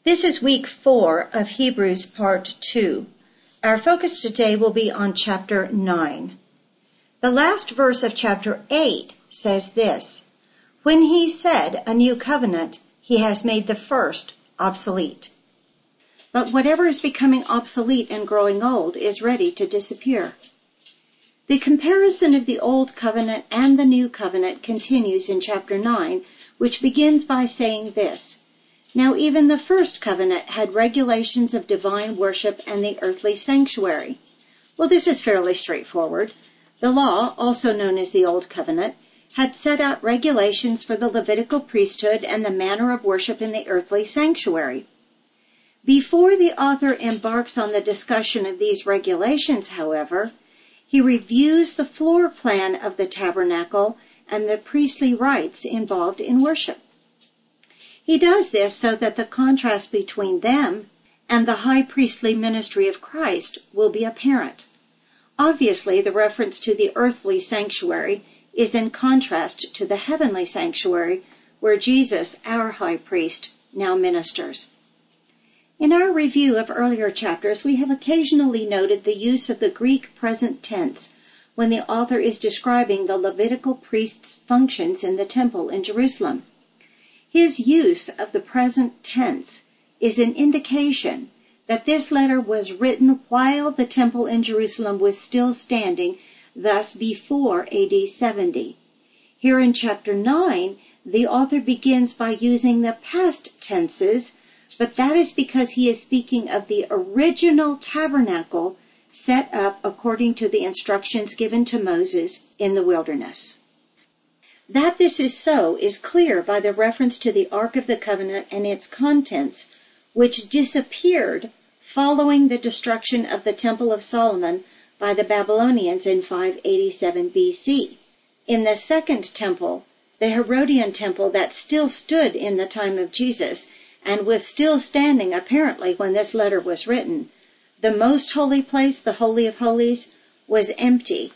This is week 4 of Hebrews part 2. Our focus today will be on chapter 9. The last verse of chapter 8 says this: "When he said a new covenant, he has made the first obsolete." But whatever is becoming obsolete and growing old is ready to disappear. The comparison of the old covenant and the new covenant continues in chapter 9, which begins by saying this: "Now even the first covenant had regulations of divine worship and the earthly sanctuary." Well, this is fairly straightforward. The law, also known as the Old Covenant, had set out regulations for the Levitical priesthood and the manner of worship in the earthly sanctuary. Before the author embarks on the discussion of these regulations, however, he reviews the floor plan of the tabernacle and the priestly rites involved in worship. He does this so that the contrast between them and the high priestly ministry of Christ will be apparent. Obviously, the reference to the earthly sanctuary is in contrast to the heavenly sanctuary where Jesus, our high priest, now ministers. In our review of earlier chapters, we have occasionally noted the use of the Greek present tense when the author is describing the Levitical priest's functions in the temple in Jerusalem. His use of the present tense is an indication that this letter was written while the temple in Jerusalem was still standing, thus before AD 70. Here in chapter 9, the author begins by using the past tenses, but that is because he is speaking of the original tabernacle set up according to the instructions given to Moses in the wilderness. That this is so is clear by the reference to the Ark of the Covenant and its contents, which disappeared following the destruction of the Temple of Solomon by the Babylonians in 587 BC. In the second temple, the Herodian temple that still stood in the time of Jesus and was still standing apparently when this letter was written, the most holy place, the Holy of Holies, was empty.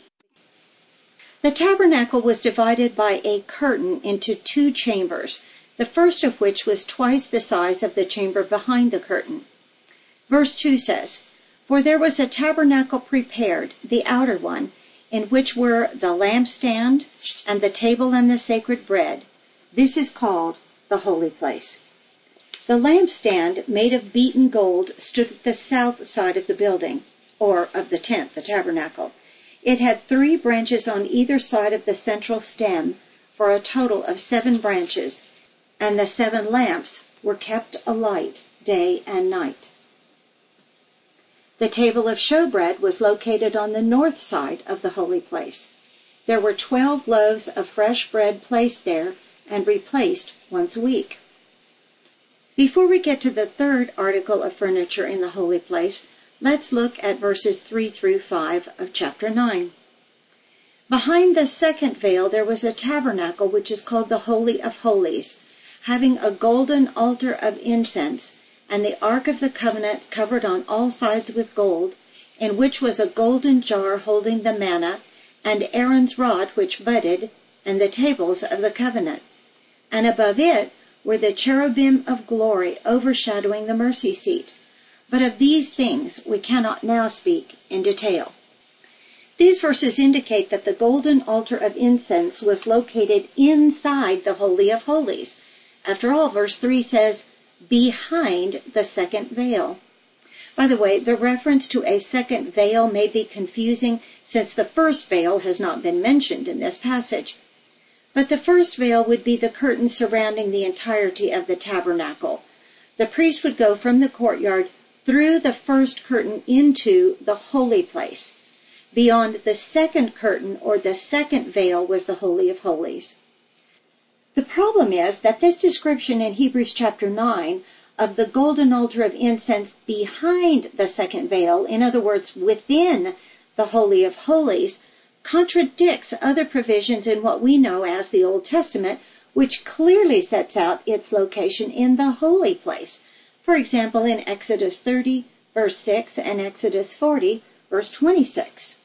The tabernacle was divided by a curtain into 2 chambers, the first of which was twice the size of the chamber behind the curtain. Verse 2 says, "For there was a tabernacle prepared, the outer one, in which were the lampstand and the table and the sacred bread. This is called the holy place." The lampstand, made of beaten gold, stood at the south side of the building, or of the tent, the tabernacle. It had 3 branches on either side of the central stem, for a total of 7 branches, and the 7 lamps were kept alight day and night. The table of showbread was located on the north side of the holy place. There were 12 loaves of fresh bread placed there and replaced once a week. Before we get to the third article of furniture in the holy place, let's look at verses 3 through 5 of chapter 9. Behind the second veil there was a tabernacle which is called the Holy of Holies, having a golden altar of incense, and the Ark of the Covenant covered on all sides with gold, in which was a golden jar holding the manna, and Aaron's rod which budded, and the tables of the covenant. And above it were the cherubim of glory overshadowing the mercy seat. But of these things we cannot now speak in detail. These verses indicate that the golden altar of incense was located inside the Holy of Holies. After all, verse 3 says, "behind the second veil." By the way, the reference to a second veil may be confusing since the first veil has not been mentioned in this passage. But the first veil would be the curtain surrounding the entirety of the tabernacle. The priest would go from the courtyard through the first curtain into the holy place. Beyond the second curtain or the second veil was the Holy of Holies. The problem is that this description in Hebrews chapter 9 of the golden altar of incense behind the second veil, in other words, within the Holy of Holies, contradicts other provisions in what we know as the Old Testament, which clearly sets out its location in the holy place. For example, in Exodus 30, verse 6, and Exodus 40, verse 26.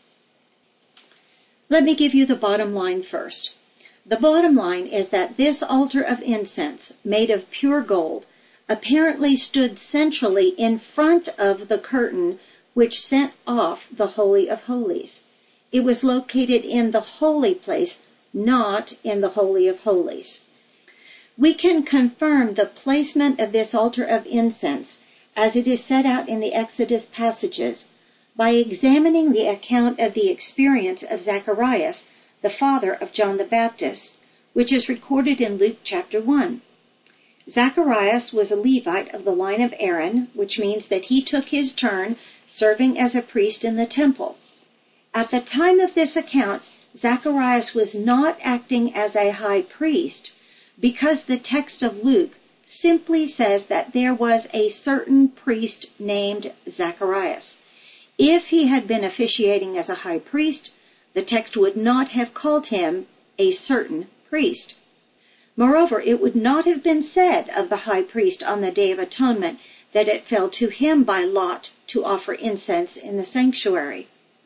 Let me give you the bottom line first. The bottom line is that this altar of incense, made of pure gold, apparently stood centrally in front of the curtain which sent off the Holy of Holies. It was located in the holy place, not in the Holy of Holies. We can confirm the placement of this altar of incense, as it is set out in the Exodus passages, by examining the account of the experience of Zacharias, the father of John the Baptist, which is recorded in Luke chapter 1. Zacharias was a Levite of the line of Aaron, which means that he took his turn serving as a priest in the temple. At the time of this account, Zacharias was not acting as a high priest, because the text of Luke simply says that there was a certain priest named Zacharias. If he had been officiating as a high priest, the text would not have called him a certain priest. Moreover, it would not have been said of the high priest on the Day of Atonement that it fell to him by lot to offer incense in the sanctuary.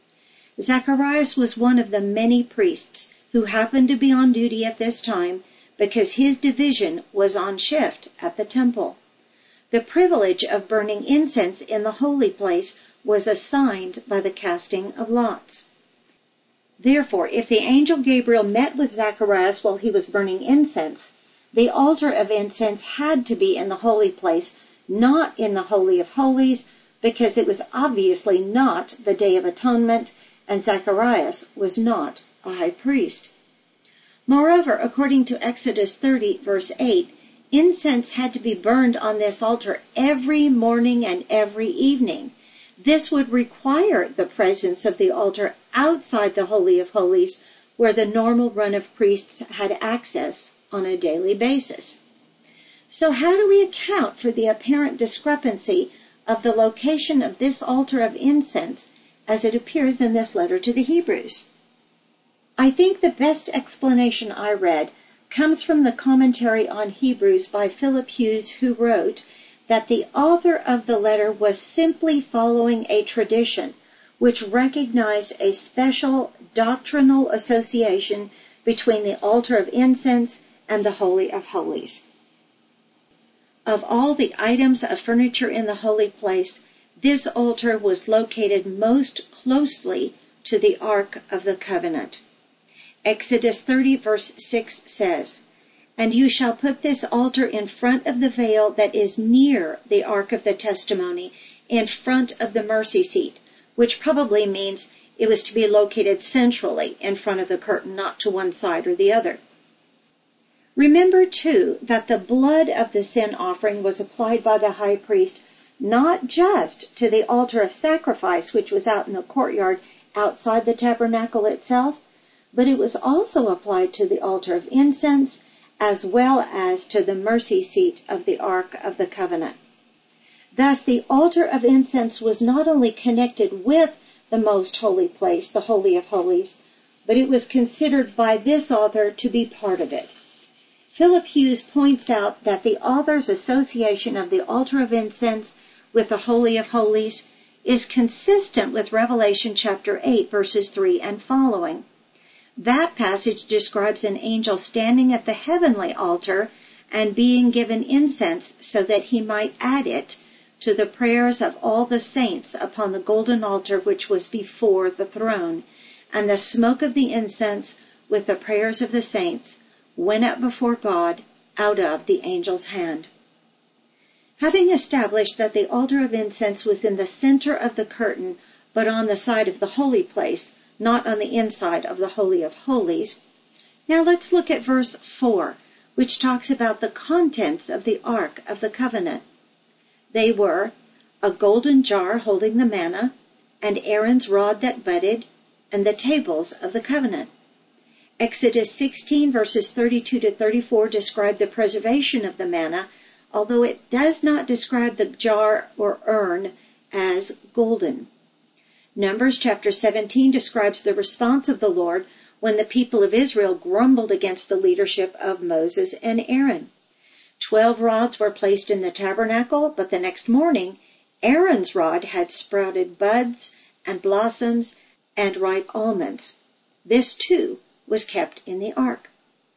Zacharias was one of the many priests who happened to be on duty at this time because his division was on shift at the temple. The privilege of burning incense in the holy place was assigned by the casting of lots. Therefore, if the angel Gabriel met with Zacharias while he was burning incense, the altar of incense had to be in the holy place, not in the Holy of Holies, because it was obviously not the Day of Atonement, and Zacharias was not a high priest. Moreover, according to Exodus 30, verse 8, incense had to be burned on this altar every morning and every evening. This would require the presence of the altar outside the Holy of Holies, where the normal run of priests had access on a daily basis. So how do we account for the apparent discrepancy of the location of this altar of incense as it appears in this letter to the Hebrews? I think the best explanation I read comes from the commentary on Hebrews by Philip Hughes, who wrote that the author of the letter was simply following a tradition which recognized a special doctrinal association between the altar of incense and the Holy of Holies. Of all the items of furniture in the holy place, this altar was located most closely to the Ark of the Covenant. Exodus 30 verse 6 says, "And you shall put this altar in front of the veil that is near the Ark of the Testimony, in front of the mercy seat," which probably means it was to be located centrally in front of the curtain, not to one side or the other. Remember, too, that the blood of the sin offering was applied by the high priest not just to the altar of sacrifice, which was out in the courtyard outside the tabernacle itself, but it was also applied to the altar of incense as well as to the mercy seat of the Ark of the Covenant. Thus, the altar of incense was not only connected with the most holy place, the Holy of Holies, but it was considered by this author to be part of it. Philip Hughes points out that the author's association of the altar of incense with the Holy of Holies is consistent with Revelation chapter 8, verses 3 and following. That passage describes an angel standing at the heavenly altar and being given incense so that he might add it to the prayers of all the saints upon the golden altar which was before the throne, and the smoke of the incense with the prayers of the saints went up before God out of the angel's hand. Having established that the altar of incense was in the center of the curtain, but on the side of the holy place, not on the inside of the Holy of Holies, now let's look at verse 4, which talks about the contents of the Ark of the Covenant. They were a golden jar holding the manna, and Aaron's rod that budded, and the tables of the covenant. Exodus 16 verses 32 to 34 describe the preservation of the manna, although it does not describe the jar or urn as golden. Numbers chapter 17 describes the response of the Lord when the people of Israel grumbled against the leadership of Moses and Aaron. 12 rods were placed in the tabernacle, but the next morning Aaron's rod had sprouted buds and blossoms and ripe almonds. This too was kept in the ark.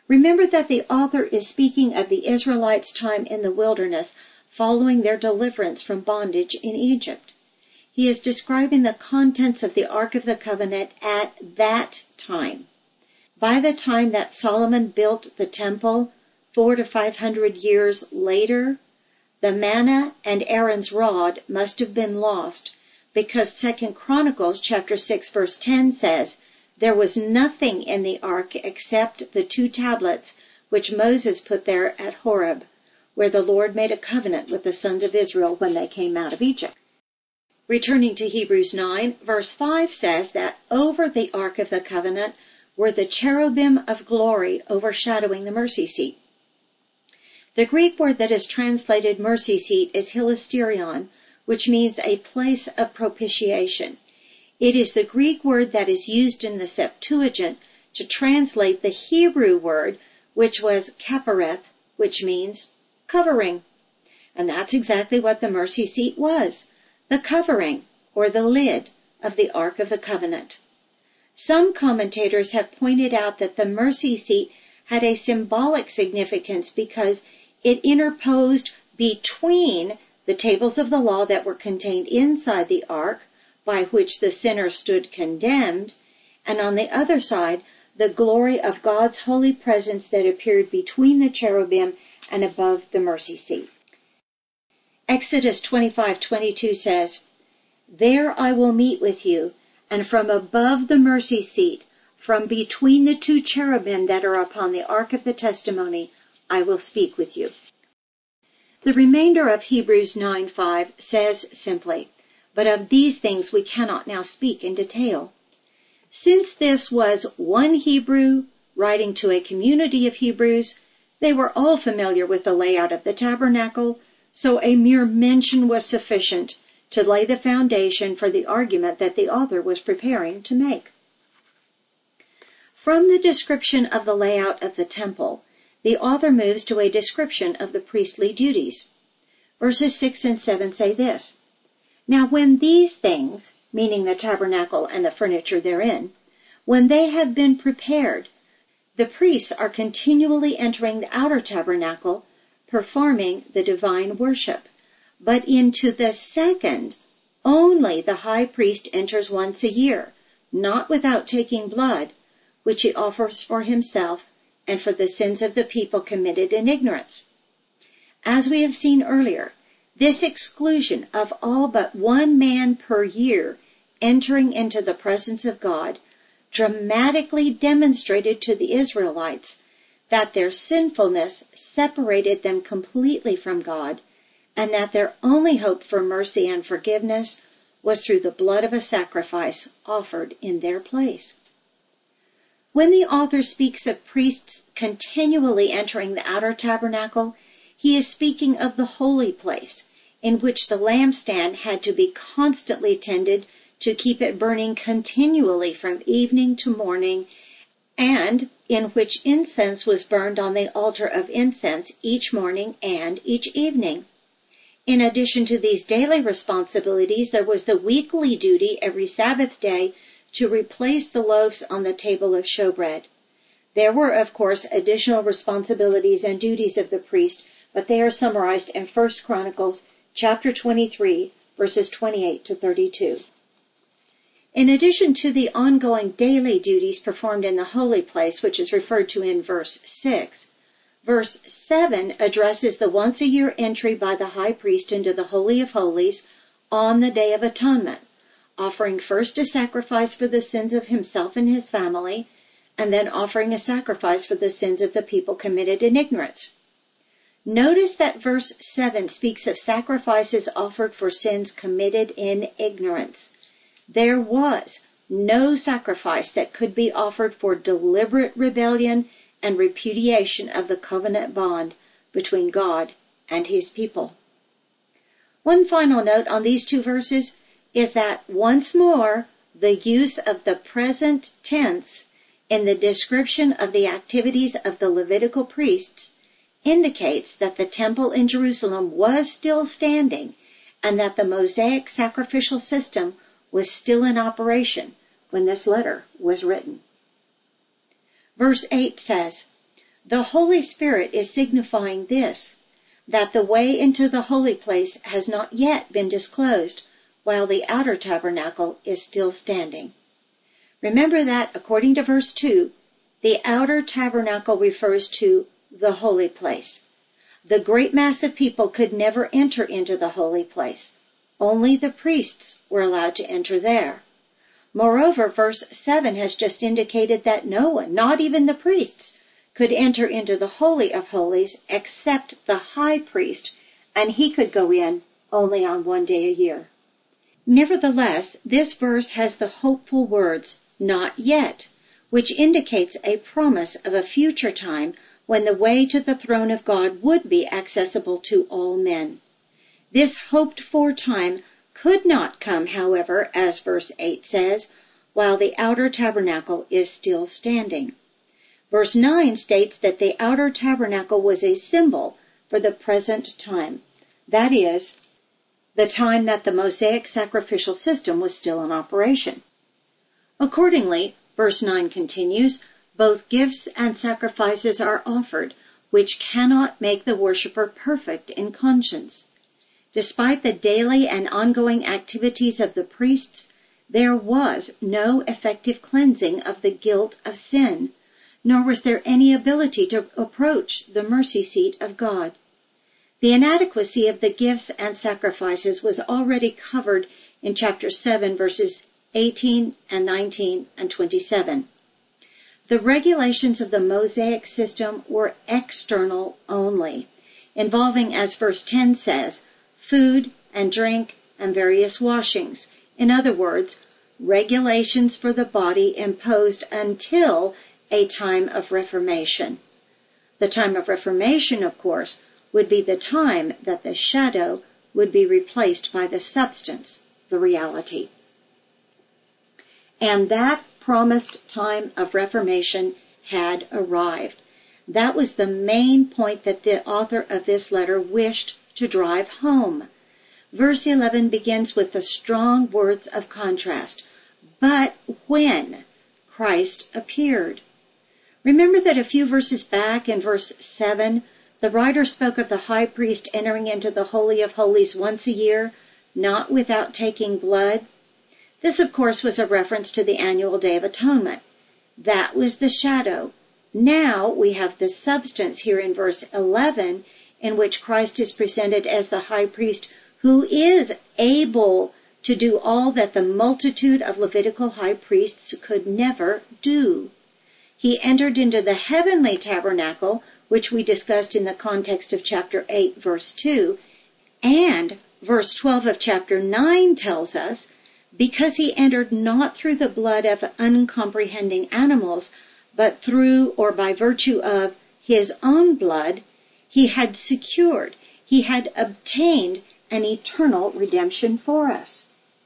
Remember that the author is speaking of the Israelites' time in the wilderness following their deliverance from bondage in Egypt. He is describing the contents of the Ark of the Covenant at that time. By the time that Solomon built the temple, 400 to 500 years later, the manna and Aaron's rod must have been lost, because 2 Chronicles chapter 6 verse 10 says, "There was nothing in the ark except the 2 tablets which Moses put there at Horeb, where the Lord made a covenant with the sons of Israel when they came out of Egypt." Returning to Hebrews 9, verse 5 says that over the Ark of the Covenant were the cherubim of glory overshadowing the mercy seat. The Greek word that is translated mercy seat is hilasterion, which means a place of propitiation. It is the Greek word that is used in the Septuagint to translate the Hebrew word, which was kapareth, which means covering. And that's exactly what the mercy seat was, the covering, or the lid, of the Ark of the Covenant. Some commentators have pointed out that the mercy seat had a symbolic significance because it interposed between the tables of the law that were contained inside the ark, by which the sinner stood condemned, and on the other side, the glory of God's holy presence that appeared between the cherubim and above the mercy seat. Exodus 25:22 says, "There I will meet with you, and from above the mercy seat, from between the 2 cherubim that are upon the ark of the testimony, I will speak with you." The remainder of Hebrews 9:5 says simply, "But of these things we cannot now speak in detail." Since this was one Hebrew writing to a community of Hebrews, they were all familiar with the layout of the tabernacle, so a mere mention was sufficient to lay the foundation for the argument that the author was preparing to make. From the description of the layout of the temple, the author moves to a description of the priestly duties. Verses 6 and 7 say this, "Now when these things," meaning the tabernacle and the furniture therein, "when they have been prepared, the priests are continually entering the outer tabernacle, performing the divine worship. But into the second, only the high priest enters once a year, not without taking blood, which he offers for himself and for the sins of the people committed in ignorance." As we have seen earlier, this exclusion of all but one man per year entering into the presence of God dramatically demonstrated to the Israelites that their sinfulness separated them completely from God, and that their only hope for mercy and forgiveness was through the blood of a sacrifice offered in their place. When the author speaks of priests continually entering the outer tabernacle, he is speaking of the holy place, in which the lampstand had to be constantly tended to keep it burning continually from evening to morning, and in which incense was burned on the altar of incense each morning and each evening. In addition to these daily responsibilities, there was the weekly duty every Sabbath day to replace the loaves on the table of showbread. There were, of course, additional responsibilities and duties of the priest, but they are summarized in 1 Chronicles chapter 23, verses 28 to 32. In addition to the ongoing daily duties performed in the holy place, which is referred to in verse 6, verse 7 addresses the once-a-year entry by the high priest into the Holy of Holies on the Day of Atonement, offering first a sacrifice for the sins of himself and his family, and then offering a sacrifice for the sins of the people committed in ignorance. Notice that verse 7 speaks of sacrifices offered for sins committed in ignorance. There was no sacrifice that could be offered for deliberate rebellion and repudiation of the covenant bond between God and his people. One final note on these 2 verses is that once more the use of the present tense in the description of the activities of the Levitical priests indicates that the temple in Jerusalem was still standing and that the Mosaic sacrificial system was still in operation when this letter was written. Verse 8 says, The Holy Spirit is signifying this, that the way into the holy place has not yet been disclosed, while the outer tabernacle is still standing. Remember that, according to verse 2, the outer tabernacle refers to the holy place. The great mass of people could never enter into the holy place. Only the priests were allowed to enter there. Moreover, verse 7 has just indicated that no one, not even the priests, could enter into the Holy of Holies except the high priest, and he could go in only on one day a year. Nevertheless, this verse has the hopeful words, "not yet," which indicates a promise of a future time when the way to the throne of God would be accessible to all men. This hoped-for time could not come, however, as verse 8 says, while the outer tabernacle is still standing. Verse 9 states that the outer tabernacle was a symbol for the present time. That is, the time that the Mosaic sacrificial system was still in operation. Accordingly, verse 9 continues, both gifts and sacrifices are offered, which cannot make the worshiper perfect in conscience. Despite the daily and ongoing activities of the priests, there was no effective cleansing of the guilt of sin, nor was there any ability to approach the mercy seat of God. The inadequacy of the gifts and sacrifices was already covered in chapter 7, verses 18 and 19 and 27. The regulations of the Mosaic system were external only, involving, as verse 10 says, food and drink and various washings. In other words, regulations for the body imposed until a time of reformation. The time of reformation, of course, would be the time that the shadow would be replaced by the substance, the reality. And that promised time of reformation had arrived. That was the main point that the author of this letter wished to drive home. Verse 11 begins with the strong words of contrast. But when Christ appeared. Remember that a few verses back in verse 7, the writer spoke of the high priest entering into the Holy of Holies once a year, not without taking blood. This, of course, was a reference to the annual Day of Atonement. That was the shadow. Now we have the substance here in verse 11, in which Christ is presented as the high priest who is able to do all that the multitude of Levitical high priests could never do. He entered into the heavenly tabernacle, which we discussed in the context of chapter 8, verse 2, and verse 12 of chapter 9 tells us, because he entered not through the blood of uncomprehending animals, but through or by virtue of his own blood, he had secured, he had obtained an eternal redemption for us.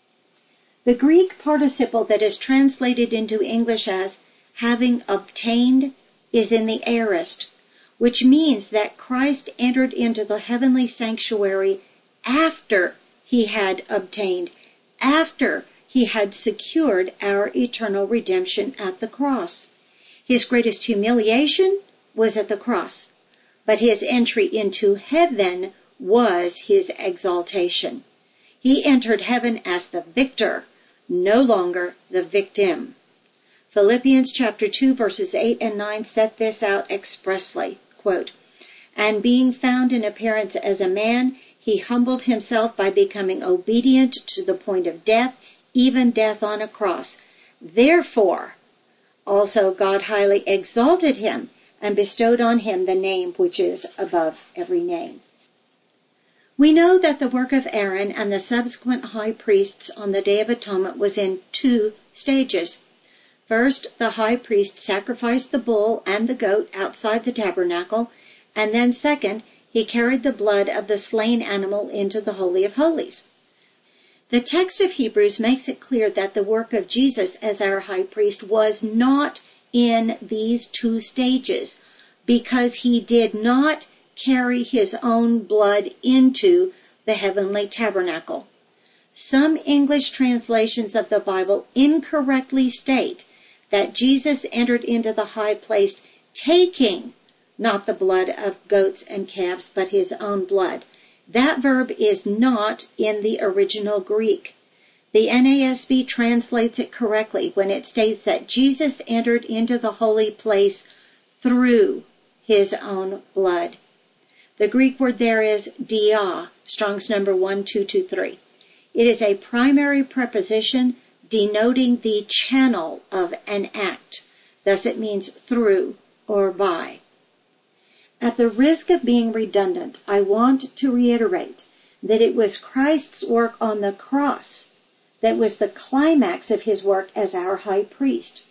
The Greek participle that is translated into English as having obtained is in the aorist, which means that Christ entered into the heavenly sanctuary after he had obtained, after he had secured our eternal redemption at the cross. His greatest humiliation was at the cross, but his entry into heaven was his exaltation. He entered heaven as the victor, no longer the victim. Philippians chapter 2 verses 8 and 9 set this out expressly. Quote, and being found in appearance as a man, he humbled himself by becoming obedient to the point of death, even death on a cross. Therefore, also God highly exalted him and bestowed on him the name which is above every name. We know that the work of Aaron and the subsequent high priests on the Day of Atonement was in 2 stages. First, the high priest sacrificed the bull and the goat outside the tabernacle, and then second, he carried the blood of the slain animal into the Holy of Holies. The text of Hebrews makes it clear that the work of Jesus as our high priest was not in these 2 stages, because he did not carry his own blood into the heavenly tabernacle. Some English translations of the Bible incorrectly state that Jesus entered into the high place taking not the blood of goats and calves, but his own blood. That verb is not in the original Greek. The NASB translates it correctly when it states that Jesus entered into the holy place through his own blood. The Greek word there is dia, Strong's number 1223. It is a primary preposition denoting the channel of an act. Thus it means through or by. At the risk of being redundant, I want to reiterate that it was Christ's work on the cross that was the climax of his work as our high priest,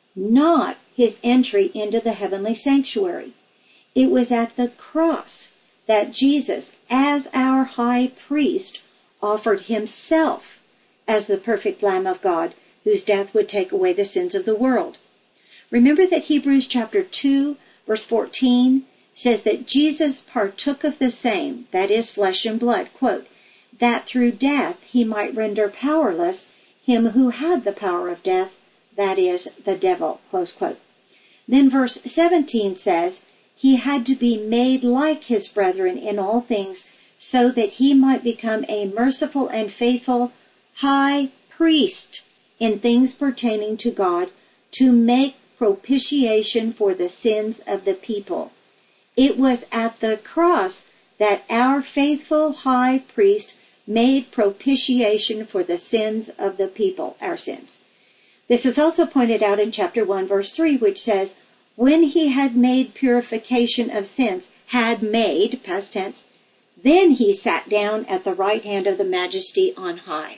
not his entry into the heavenly sanctuary. It was at the cross that Jesus, as our high priest, offered himself as the perfect Lamb of God, whose death would take away the sins of the world. Remember that Hebrews chapter 2, verse 14 says that Jesus partook of the same, that is, flesh and blood, quote, that through death he might render powerless him who had the power of death, that is, the devil, close quote. Then verse 17 says, he had to be made like his brethren in all things, so that he might become a merciful and faithful high priest in things pertaining to God, to make propitiation for the sins of the people. It was at the cross that our faithful high priest made propitiation for the sins of the people, our sins. This is also pointed out in chapter 1, verse 3, which says, when he had made purification of sins, had made, past tense, then he sat down at the right hand of the Majesty on high.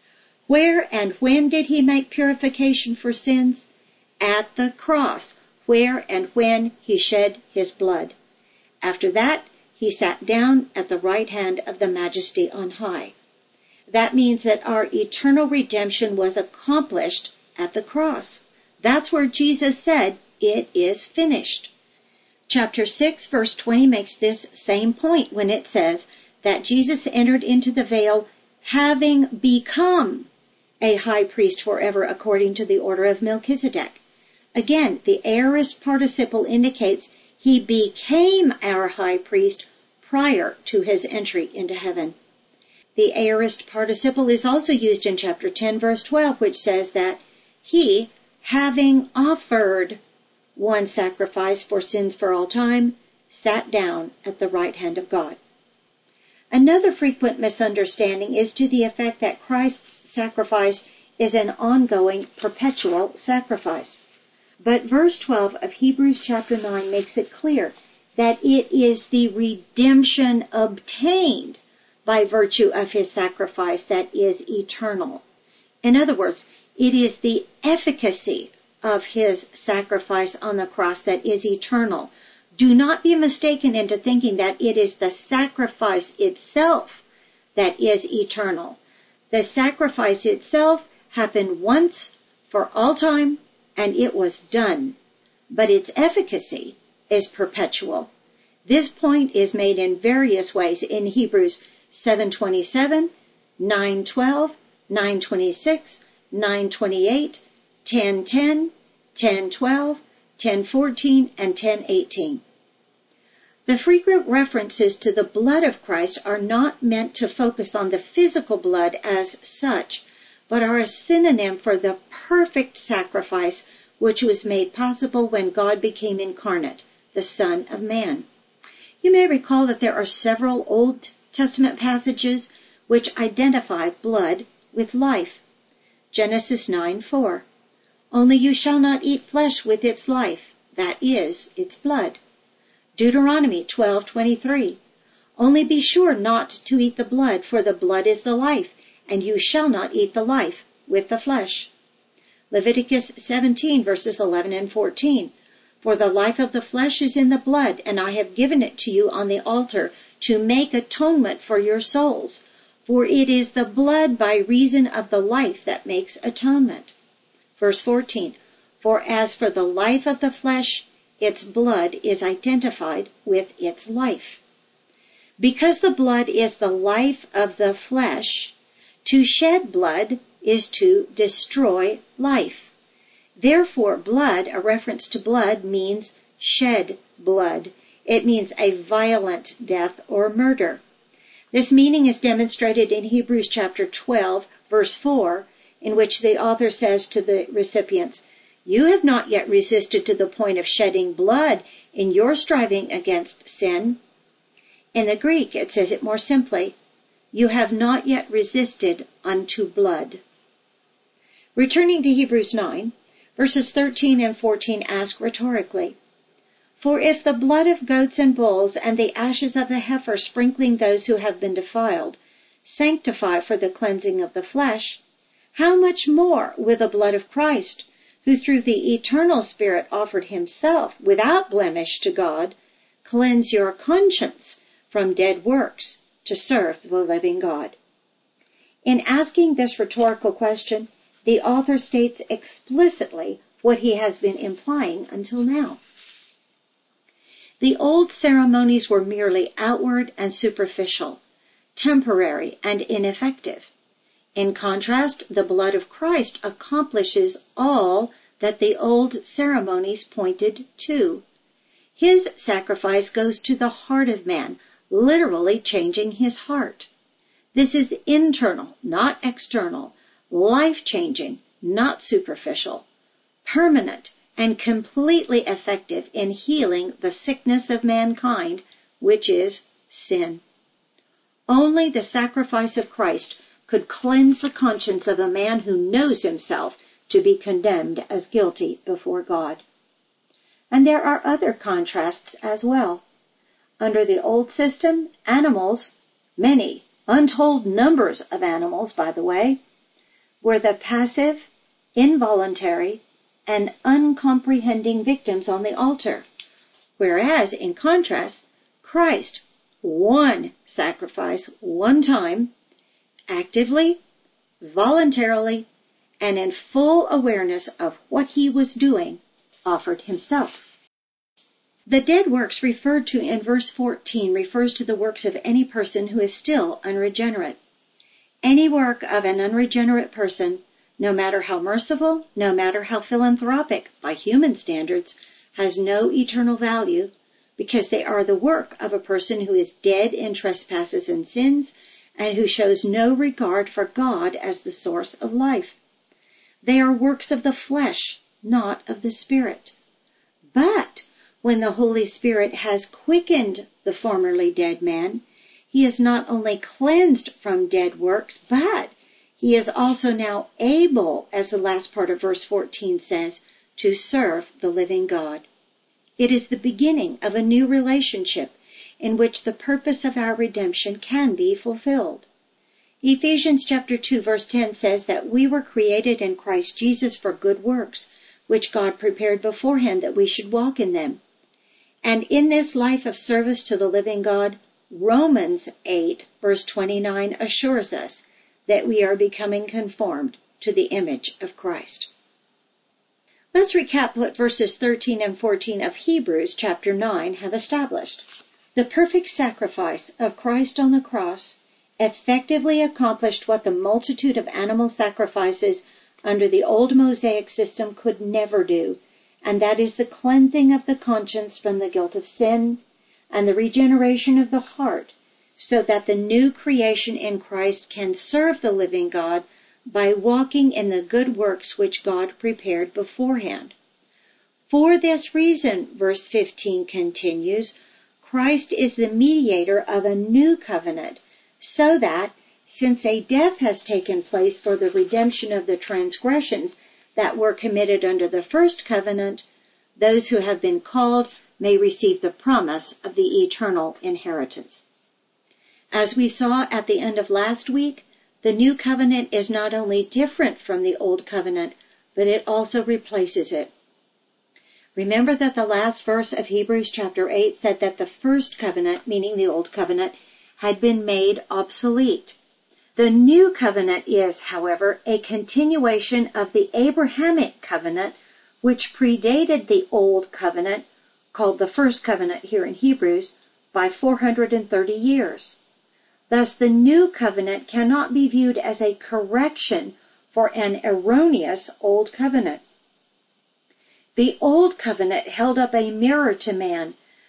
Where and when did he make purification for sins? At the cross, where and when he shed his blood. After that, he sat down at the right hand of the Majesty on high. That means that our eternal redemption was accomplished at the cross. That's where Jesus said, it is finished. Chapter 6, verse 20 makes this same point when it says that Jesus entered into the veil having become a high priest forever according to the order of Melchizedek. Again, the aorist participle indicates he became our high priest prior to his entry into heaven. The aorist participle is also used in chapter 10, verse 12, which says that he, having offered one sacrifice for sins for all time, sat down at the right hand of God. Another frequent misunderstanding is to the effect that Christ's sacrifice is an ongoing, perpetual sacrifice. But verse 12 of Hebrews chapter 9 makes it clear that it is the redemption obtained by virtue of his sacrifice that is eternal. In other words, it is the efficacy of his sacrifice on the cross that is eternal. Do not be mistaken into thinking that it is the sacrifice itself that is eternal. The sacrifice itself happened once for all time, and it was done. But its efficacy is perpetual. This point is made in various ways in Hebrews 7:27, 9:12, 9:26, 9:28, 10:10, 10:12, 10:14, and 10:18. The frequent references to the blood of Christ are not meant to focus on the physical blood as such, but are a synonym for the perfect sacrifice which was made possible when God became incarnate, the Son of Man. You may recall that there are several Old Testament passages which identify blood with life. Genesis 9:4. Only you shall not eat flesh with its life, that is, its blood. Deuteronomy 12:23. Only be sure not to eat the blood, for the blood is the life, and you shall not eat the life with the flesh. Leviticus 17, verses 11 and 14. For the life of the flesh is in the blood, and I have given it to you on the altar to make atonement for your souls. For it is the blood by reason of the life that makes atonement. Verse 14. For as for the life of the flesh, its blood is identified with its life. Because the blood is the life of the flesh, to shed blood is to destroy life. Therefore, blood, a reference to blood, means shed blood. It means a violent death or murder. This meaning is demonstrated in Hebrews chapter 12, verse 4, in which the author says to the recipients, "You have not yet resisted to the point of shedding blood in your striving against sin." In the Greek, it says it more simply, "You have not yet resisted unto blood." Returning to Hebrews 9, verses 13 and 14 ask rhetorically, "For if the blood of goats and bulls and the ashes of a heifer sprinkling those who have been defiled sanctify for the cleansing of the flesh, how much more will the blood of Christ, who through the eternal Spirit offered himself without blemish to God, cleanse your conscience from dead works to serve the living God?" In asking this rhetorical question, the author states explicitly what he has been implying until now. The old ceremonies were merely outward and superficial, temporary and ineffective. In contrast, the blood of Christ accomplishes all that the old ceremonies pointed to. His sacrifice goes to the heart of man, literally changing his heart. This is internal, not external, life-changing, not superficial, permanent, and completely effective in healing the sickness of mankind, which is sin. Only the sacrifice of Christ could cleanse the conscience of a man who knows himself to be condemned as guilty before God. And there are other contrasts as well. Under the old system, animals, many, untold numbers of animals, by the way, were the passive, involuntary, and uncomprehending victims on the altar, whereas, in contrast, Christ, one sacrifice, one time, actively, voluntarily, and in full awareness of what he was doing, offered himself. The dead works referred to in verse 14 refers to the works of any person who is still unregenerate. Any work of an unregenerate person, no matter how merciful, no matter how philanthropic by human standards, has no eternal value, because they are the work of a person who is dead in trespasses and sins, and who shows no regard for God as the source of life. They are works of the flesh, not of the Spirit. But when the Holy Spirit has quickened the formerly dead man, he is not only cleansed from dead works, but he is also now able, as the last part of verse 14 says, to serve the living God. It is the beginning of a new relationship in which the purpose of our redemption can be fulfilled. Ephesians chapter 2 verse 10 says that we were created in Christ Jesus for good works, which God prepared beforehand that we should walk in them. And in this life of service to the living God, Romans 8 verse 29 assures us that we are becoming conformed to the image of Christ. Let's recap what verses 13 and 14 of Hebrews chapter 9 have established. The perfect sacrifice of Christ on the cross effectively accomplished what the multitude of animal sacrifices under the old Mosaic system could never do, and that is the cleansing of the conscience from the guilt of sin and the regeneration of the heart, so that the new creation in Christ can serve the living God by walking in the good works which God prepared beforehand. For this reason, verse 15 continues, Christ is the mediator of a new covenant, so that, since a death has taken place for the redemption of the transgressions that were committed under the first covenant, those who have been called may receive the promise of the eternal inheritance. As we saw at the end of last week, the new covenant is not only different from the old covenant, but it also replaces it. Remember that the last verse of Hebrews chapter 8 said that the first covenant, meaning the old covenant, had been made obsolete. The new covenant is, however, a continuation of the Abrahamic covenant, which predated the old covenant, called the first covenant here in Hebrews, by 430 years. Thus, the new covenant cannot be viewed as a correction for an erroneous old covenant. The old covenant held up a mirror to man,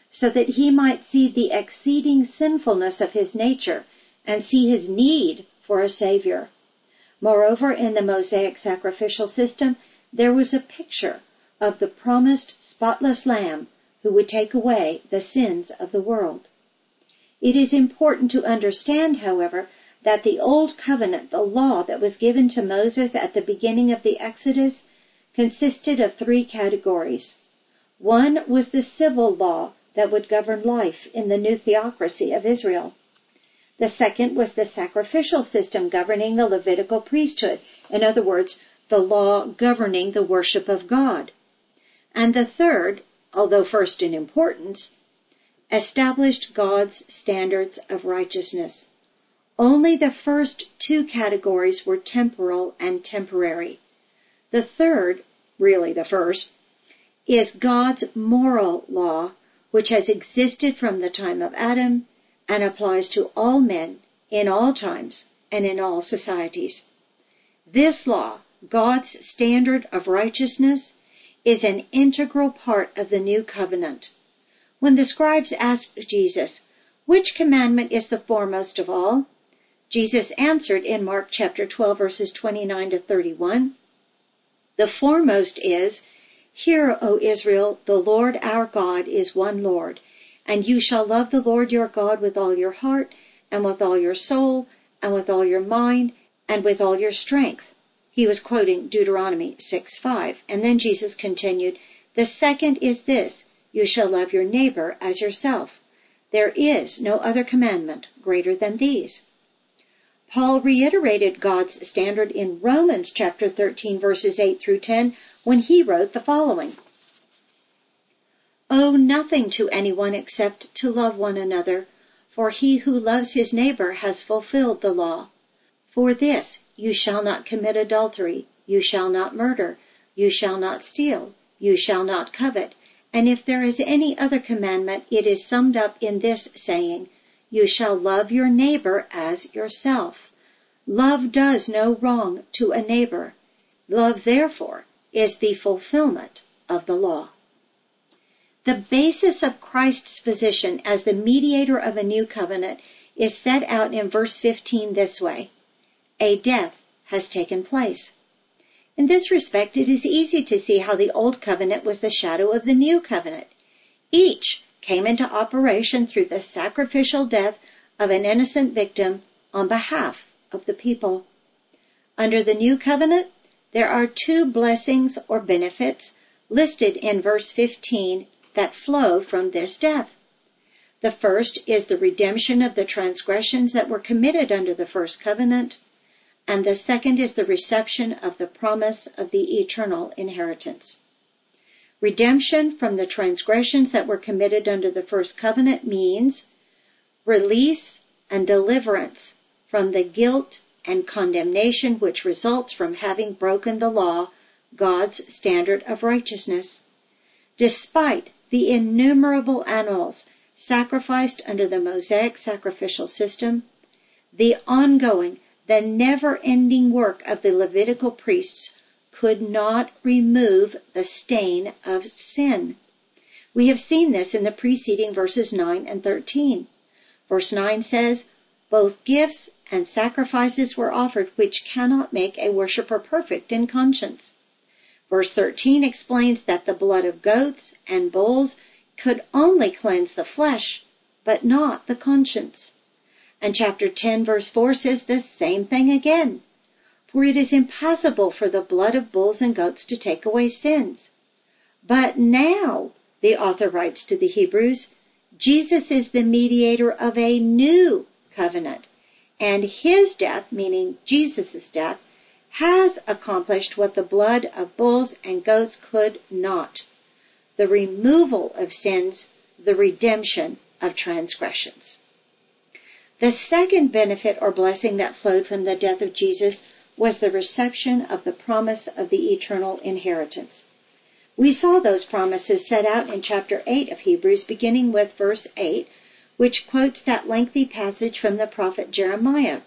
so that he might see the exceeding sinfulness of his nature and see his need for a Savior. Moreover, in the Mosaic sacrificial system, there was a picture of the promised spotless Lamb who would take away the sins of the world. It is important to understand, however, that the Old Covenant, the law that was given to Moses at the beginning of the Exodus, consisted of three categories. One was the civil law that would govern life in the new theocracy of Israel. The second was the sacrificial system governing the Levitical priesthood, in other words, the law governing the worship of God. And the third, although first in importance, established God's standards of righteousness. Only the first two categories were temporal and temporary. The third, really the first, is God's moral law, which has existed from the time of Adam and applies to all men in all times and in all societies. This law, God's standard of righteousness, is an integral part of the new covenant. When the scribes asked Jesus, "Which commandment is the foremost of all?" Jesus answered in Mark chapter 12, verses 29 to 31, "The foremost is, Hear, O Israel, the Lord our God is one Lord, and you shall love the Lord your God with all your heart, and with all your soul, and with all your mind, and with all your strength." He was quoting Deuteronomy 6:5. And then Jesus continued, "The second is this, you shall love your neighbor as yourself. There is no other commandment greater than these." Paul reiterated God's standard in Romans chapter 13, verses 8 through 10, when he wrote the following: "Owe nothing to anyone except to love one another, for he who loves his neighbor has fulfilled the law. For this, you shall not commit adultery, you shall not murder, you shall not steal, you shall not covet. And if there is any other commandment, it is summed up in this saying, you shall love your neighbor as yourself. Love does no wrong to a neighbor. Love, therefore, is the fulfillment of the law." The basis of Christ's position as the mediator of a new covenant is set out in verse 15 this way: "A death has taken place." In this respect, it is easy to see how the Old Covenant was the shadow of the New Covenant. Each came into operation through the sacrificial death of an innocent victim on behalf of the people. Under the New Covenant, there are two blessings or benefits listed in verse 15 that flow from this death. The first is the redemption of the transgressions that were committed under the first covenant, and the second is the reception of the promise of the eternal inheritance. Redemption from the transgressions that were committed under the first covenant means release and deliverance from the guilt and condemnation which results from having broken the law, God's standard of righteousness. Despite the innumerable animals sacrificed under the Mosaic sacrificial system, the ongoing, the never-ending work of the Levitical priests could not remove the stain of sin. We have seen this in the preceding verses 9 and 13. Verse 9 says, "Both gifts and sacrifices were offered which cannot make a worshiper perfect in conscience." Verse 13 explains that the blood of goats and bulls could only cleanse the flesh, but not the conscience. And chapter 10, verse 4 says the same thing again. "For it is impossible for the blood of bulls and goats to take away sins. But now," the author writes to the Hebrews, "Jesus is the mediator of a new covenant, and his death," meaning Jesus' death, "has accomplished what the blood of bulls and goats could not: the removal of sins, the redemption of transgressions." The second benefit or blessing that flowed from the death of Jesus was the reception of the promise of the eternal inheritance. We saw those promises set out in chapter 8 of Hebrews, beginning with verse 8, which quotes that lengthy passage from the prophet Jeremiah.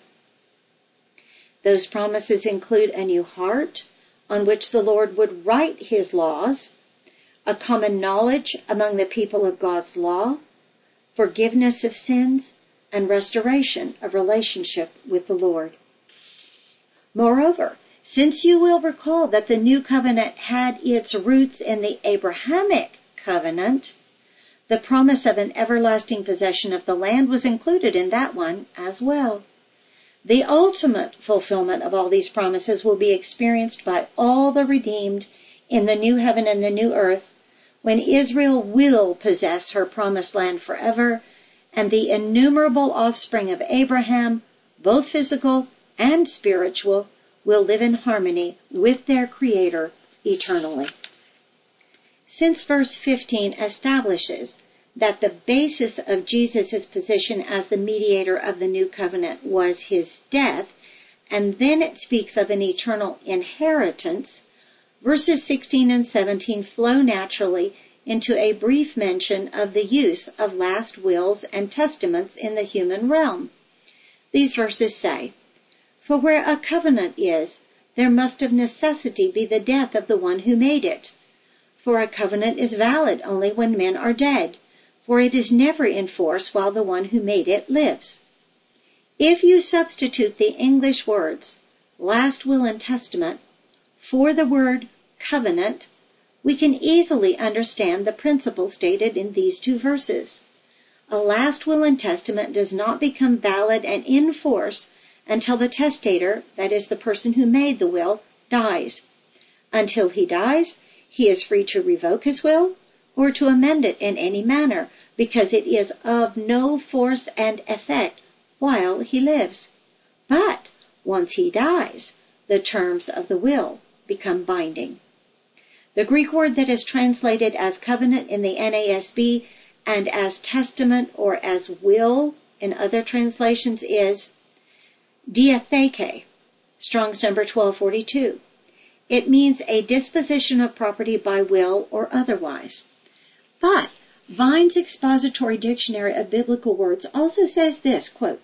Those promises include a new heart, on which the Lord would write his laws, a common knowledge among the people of God's law, forgiveness of sins, and restoration of relationship with the Lord. Moreover, since you will recall that the new covenant had its roots in the Abrahamic covenant, the promise of an everlasting possession of the land was included in that one as well. The ultimate fulfillment of all these promises will be experienced by all the redeemed in the new heaven and the new earth, when Israel will possess her promised land forever, and the innumerable offspring of Abraham, both physical and spiritual, will live in harmony with their Creator eternally. Since verse 15 establishes that the basis of Jesus' position as the mediator of the new covenant was his death, and then it speaks of an eternal inheritance, verses 16 and 17 flow naturally into a brief mention of the use of last wills and testaments in the human realm. These verses say, "For where a covenant is, there must of necessity be the death of the one who made it. For a covenant is valid only when men are dead, for it is never in force while the one who made it lives." If you substitute the English words last will and testament for the word covenant, we can easily understand the principle stated in these two verses. A last will and testament does not become valid and in force until the testator, that is the person who made the will, dies. Until he dies, he is free to revoke his will or to amend it in any manner, because it is of no force and effect while he lives. But once he dies, the terms of the will become binding. The Greek word that is translated as covenant in the NASB and as testament or as will in other translations is diatheke, Strong's number 1242. It means a disposition of property by will or otherwise. But Vine's Expository Dictionary of Biblical Words also says this, quote,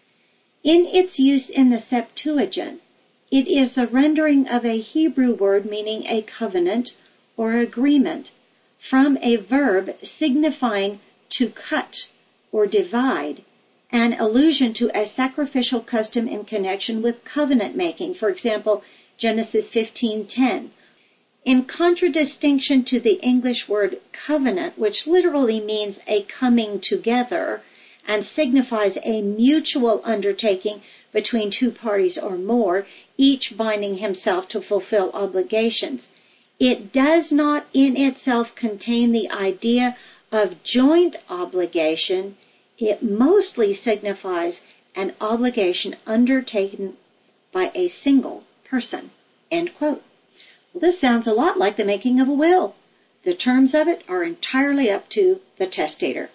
"In its use in the Septuagint, it is the rendering of a Hebrew word meaning a covenant or agreement from a verb signifying to cut or divide, an allusion to a sacrificial custom in connection with covenant making, for example, Genesis 15:10. In contradistinction to the English word covenant, which literally means a coming together and signifies a mutual undertaking between two parties or more, each binding himself to fulfill obligations, it does not in itself contain the idea of joint obligation. It mostly signifies an obligation undertaken by a single person." End quote. Well, this sounds a lot like the making of a will. The terms of it are entirely up to the testator.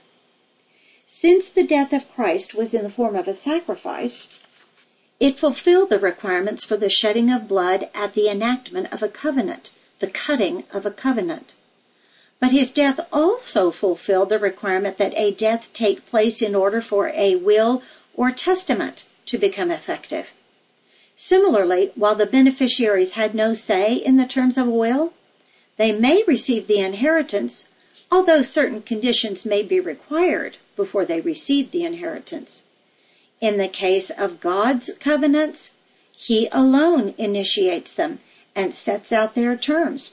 Since the death of Christ was in the form of a sacrifice, it fulfilled the requirements for the shedding of blood at the enactment of a covenant, the cutting of a covenant. But his death also fulfilled the requirement that a death take place in order for a will or testament to become effective. Similarly, while the beneficiaries had no say in the terms of a will, they may receive the inheritance, although certain conditions may be required before they receive the inheritance. In the case of God's covenants, He alone initiates them and sets out their terms.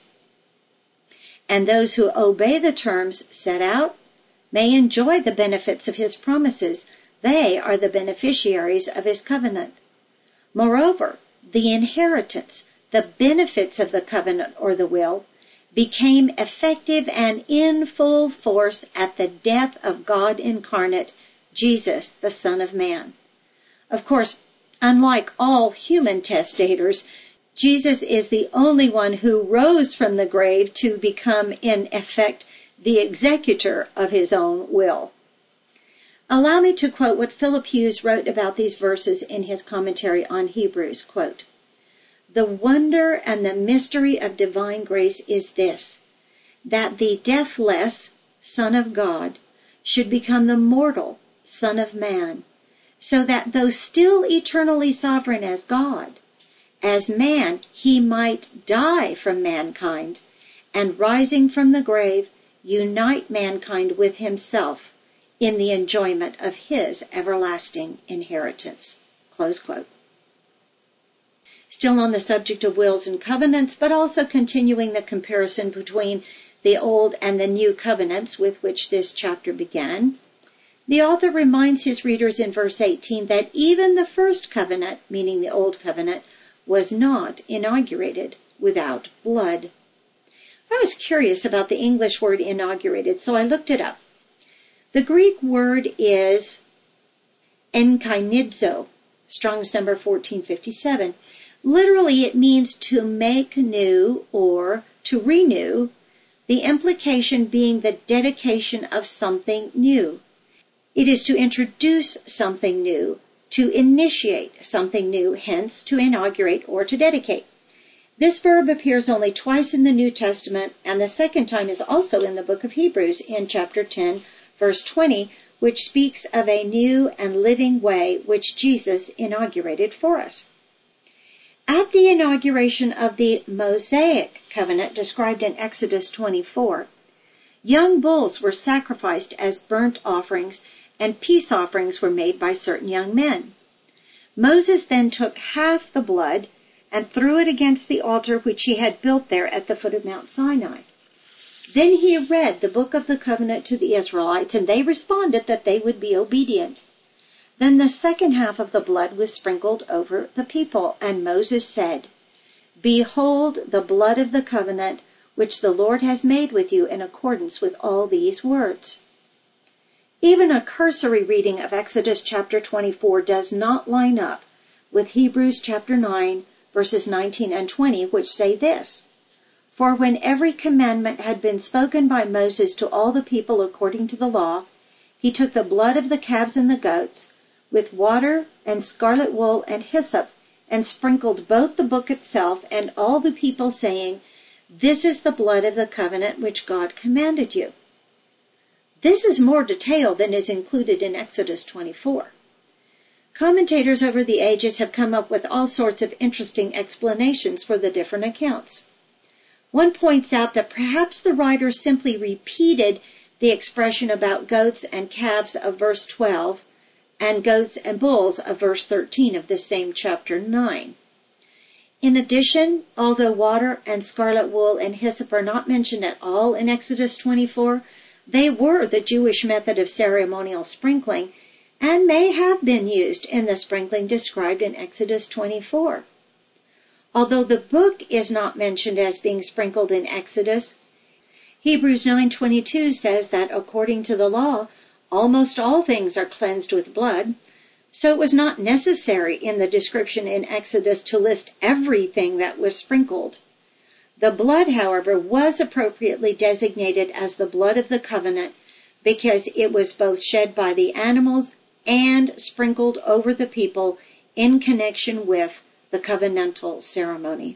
And those who obey the terms set out may enjoy the benefits of His promises. They are the beneficiaries of His covenant. Moreover, the inheritance, the benefits of the covenant or the will, became effective and in full force at the death of God incarnate, Jesus, the Son of Man. Of course, unlike all human testators, Jesus is the only one who rose from the grave to become, in effect, the executor of His own will. Allow me to quote what Philip Hughes wrote about these verses in his commentary on Hebrews, quote, "The wonder and the mystery of divine grace is this, that the deathless Son of God should become the mortal Son of Man, so that though still eternally sovereign as God, as man He might die from mankind, and rising from the grave, unite mankind with himself in the enjoyment of his everlasting inheritance. Close quote. Still on the subject of wills and covenants, but also continuing the comparison between the Old and the New covenants with which this chapter began, the author reminds his readers in verse 18 that even the first covenant, meaning the Old Covenant, was not inaugurated without blood. I was curious about the English word inaugurated, so I looked it up. The Greek word is enkainidzo, Strong's number 1457. Literally, it means to make new or to renew, the implication being the dedication of something new. It is to introduce something new, to initiate something new, hence to inaugurate or to dedicate. This verb appears only twice in the New Testament, and the second time is also in the book of Hebrews in chapter 10, verse 20, which speaks of a new and living way which Jesus inaugurated for us. At the inauguration of the Mosaic covenant described in Exodus 24, young bulls were sacrificed as burnt offerings, and peace offerings were made by certain young men. Moses then took half the blood and threw it against the altar which he had built there at the foot of Mount Sinai. Then he read the book of the covenant to the Israelites, and they responded that they would be obedient. Then the second half of the blood was sprinkled over the people, and Moses said, "Behold the blood of the covenant which the Lord has made with you in accordance with all these words." Even a cursory reading of Exodus chapter 24 does not line up with Hebrews chapter 9, verses 19 and 20, which say this, "For when every commandment had been spoken by Moses to all the people according to the law, he took the blood of the calves and the goats, with water and scarlet wool and hyssop, and sprinkled both the book itself and all the people, saying, This is the blood of the covenant which God commanded you." This is more detailed than is included in Exodus 24. Commentators over the ages have come up with all sorts of interesting explanations for the different accounts. One points out that perhaps the writer simply repeated the expression about goats and calves of verse 12 and goats and bulls of verse 13 of this same chapter 9. In addition, although water and scarlet wool and hyssop are not mentioned at all in Exodus 24, they were the Jewish method of ceremonial sprinkling and may have been used in the sprinkling described in Exodus 24. Although the book is not mentioned as being sprinkled in Exodus, Hebrews 9:22 says that according to the law, almost all things are cleansed with blood, so it was not necessary in the description in Exodus to list everything that was sprinkled. The blood, however, was appropriately designated as the blood of the covenant because it was both shed by the animals and sprinkled over the people in connection with the covenantal ceremony.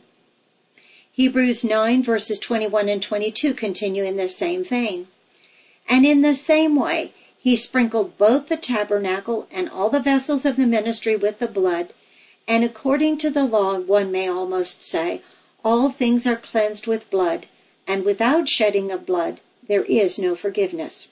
Hebrews 9 verses 21 and 22 continue in the same vein. "And in the same way, he sprinkled both the tabernacle and all the vessels of the ministry with the blood, and according to the law, one may almost say, all things are cleansed with blood, and without shedding of blood there is no forgiveness."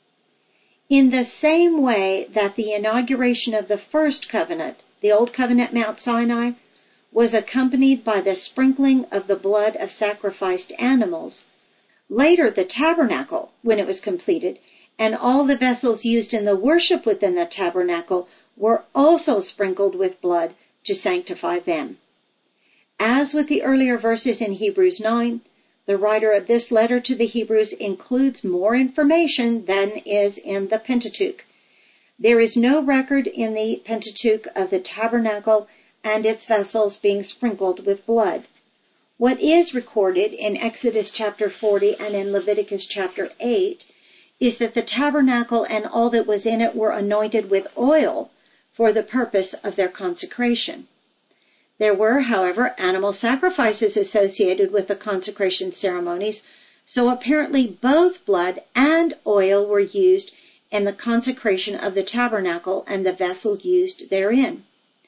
In the same way that the inauguration of the first covenant, the Old Covenant Mount Sinai, was accompanied by the sprinkling of the blood of sacrificed animals, later the tabernacle, when it was completed, and all the vessels used in the worship within the tabernacle were also sprinkled with blood to sanctify them. As with the earlier verses in Hebrews 9, the writer of this letter to the Hebrews includes more information than is in the Pentateuch. There is no record in the Pentateuch of the tabernacle and its vessels being sprinkled with blood. What is recorded in Exodus chapter 40 and in Leviticus chapter 8 is that the tabernacle and all that was in it were anointed with oil for the purpose of their consecration. There were, however, animal sacrifices associated with the consecration ceremonies, so apparently both blood and oil were used in the consecration of the tabernacle and the vessel used therein.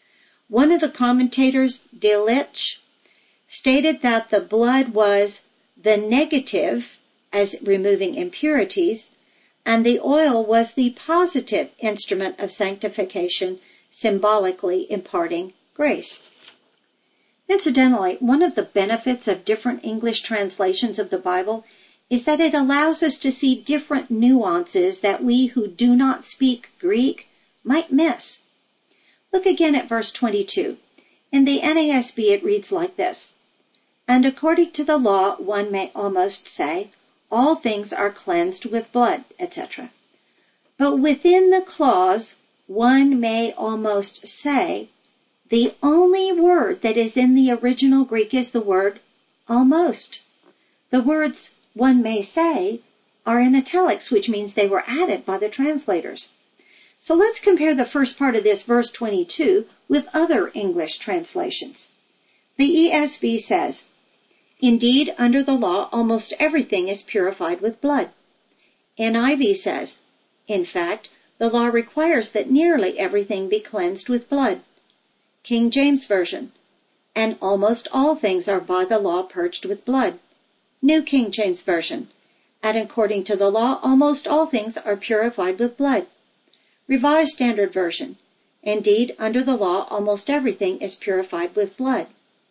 One of the commentators, Delitzsch, stated that the blood was the negative as removing impurities, and the oil was the positive instrument of sanctification, symbolically imparting grace. Incidentally, one of the benefits of different English translations of the Bible is that it allows us to see different nuances that we who do not speak Greek might miss. Look again at verse 22. In the NASB it reads like this: "And according to the law, one may almost say, all things are cleansed with blood," etc. But within the clause, "one may almost say," the only word that is in the original Greek is the word almost. The words "one may say" are in italics, which means they were added by the translators. So let's compare the first part of this verse 22 with other English translations. The ESV says, "Indeed, under the law, almost everything is purified with blood." NIV says, "In fact, the law requires that nearly everything be cleansed with blood." King James Version, "And almost all things are by the law purged with blood." New King James Version, "And according to the law, almost all things are purified with blood." Revised Standard Version, "Indeed, under the law, almost everything is purified with blood."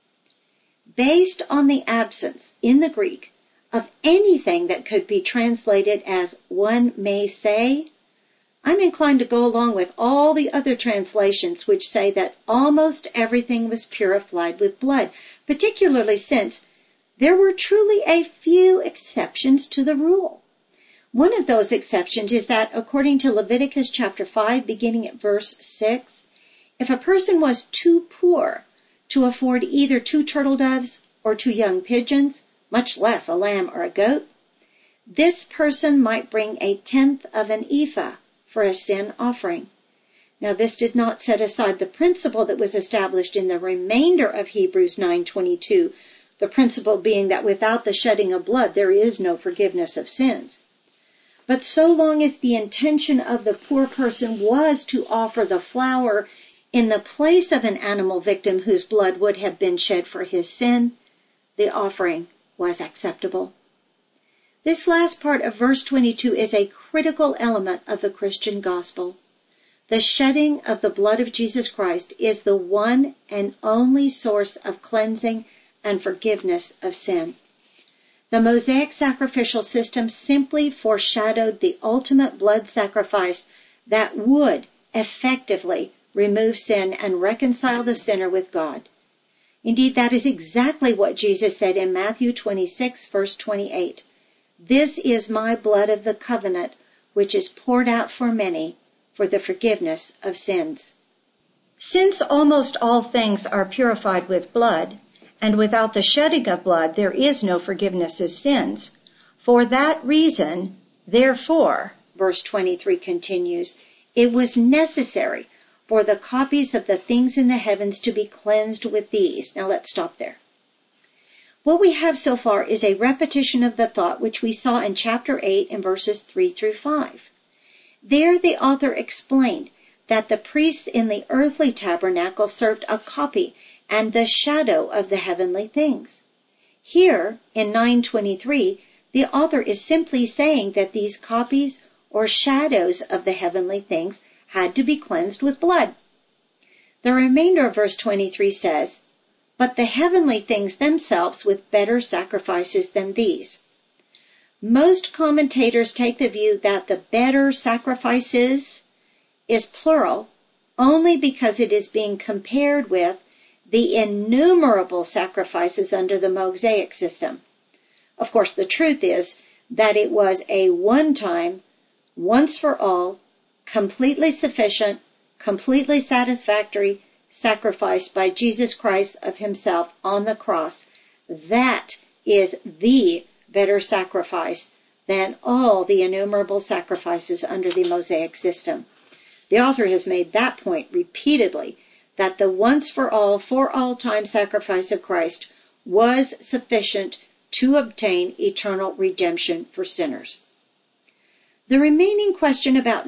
Based on the absence in the Greek of anything that could be translated as "one may say," I'm inclined to go along with all the other translations which say that almost everything was purified with blood, particularly since there were truly a few exceptions to the rule. One of those exceptions is that, according to Leviticus chapter 5, beginning at verse 6, if a person was too poor to afford either 2 turtle doves or 2 young pigeons, much less a lamb or a goat, this person might bring 1/10 of an ephah for a sin offering. Now, this did not set aside the principle that was established in the remainder of Hebrews 9:22, the principle being that without the shedding of blood there is no forgiveness of sins. But so long as the intention of the poor person was to offer the flour in the place of an animal victim whose blood would have been shed for his sin, the offering was acceptable. This last part of verse 22 is a critical element of the Christian gospel. The shedding of the blood of Jesus Christ is the one and only source of cleansing and forgiveness of sin. The Mosaic sacrificial system simply foreshadowed the ultimate blood sacrifice that would effectively remove sin and reconcile the sinner with God. Indeed, that is exactly what Jesus said in Matthew 26, verse 28. "This is my blood of the covenant, which is poured out for many for the forgiveness of sins." Since almost all things are purified with blood, and without the shedding of blood there is no forgiveness of sins, for that reason, therefore, verse 23 continues, it was necessary for the copies of the things in the heavens to be cleansed with these. Now let's stop there. What we have so far is a repetition of the thought which we saw in chapter 8 in verses 3 through 5. There the author explained that the priests in the earthly tabernacle served a copy and the shadow of the heavenly things. Here, in 9:23, the author is simply saying that these copies or shadows of the heavenly things had to be cleansed with blood. The remainder of verse 23 says, "But the heavenly things themselves with better sacrifices than these." Most commentators take the view that the better sacrifices is plural only because it is being compared with the innumerable sacrifices under the Mosaic system. Of course, the truth is that it was a one-time, once-for-all, completely sufficient, completely satisfactory sacrifice by Jesus Christ of himself on the cross. That is the better sacrifice than all the innumerable sacrifices under the Mosaic system. The author has made that point repeatedly, that the once-for-all, for-all-time sacrifice of Christ was sufficient to obtain eternal redemption for sinners. The remaining question about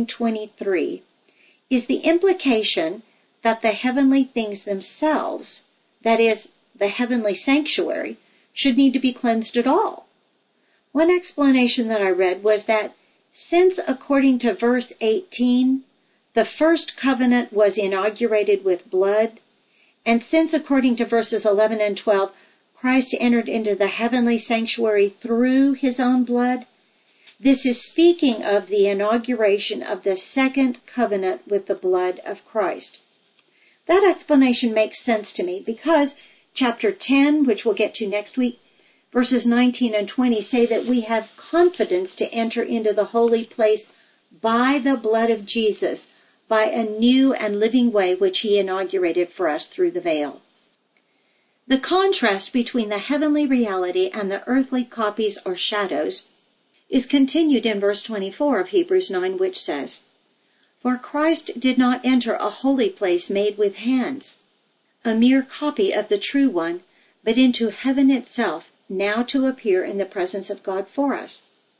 9:23 is the implication that the heavenly things themselves, that is, the heavenly sanctuary, should need to be cleansed at all. One explanation that I read was that since, according to verse 18, the first covenant was inaugurated with blood, and since, according to verses 11 and 12, Christ entered into the heavenly sanctuary through his own blood, this is speaking of the inauguration of the second covenant with the blood of Christ. That explanation makes sense to me because chapter 10, which we'll get to next week, verses 19 and 20 say that we have confidence to enter into the holy place by the blood of Jesus, by a new and living way which he inaugurated for us through the veil. The contrast between the heavenly reality and the earthly copies or shadows is continued in verse 24 of Hebrews 9, which says, "For Christ did not enter a holy place made with hands, a mere copy of the true one, but into heaven itself, now to appear in the presence of God for us."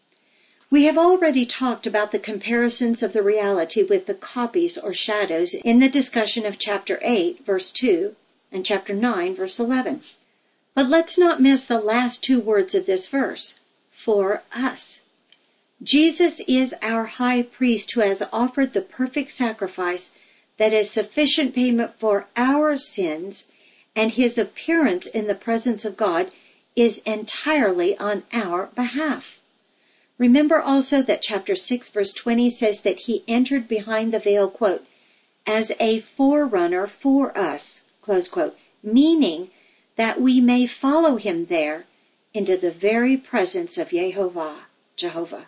We have already talked about the comparisons of the reality with the copies or shadows in the discussion of chapter 8, verse 2, and chapter 9, verse 11. But let's not miss the last two words of this verse, for us. Jesus is our high priest who has offered the perfect sacrifice that is sufficient payment for our sins, and his appearance in the presence of God is entirely on our behalf. Remember also that chapter 6, verse 20 says that he entered behind the veil, quote, as a forerunner for us, close quote, meaning that we may follow him there into the very presence of Jehovah.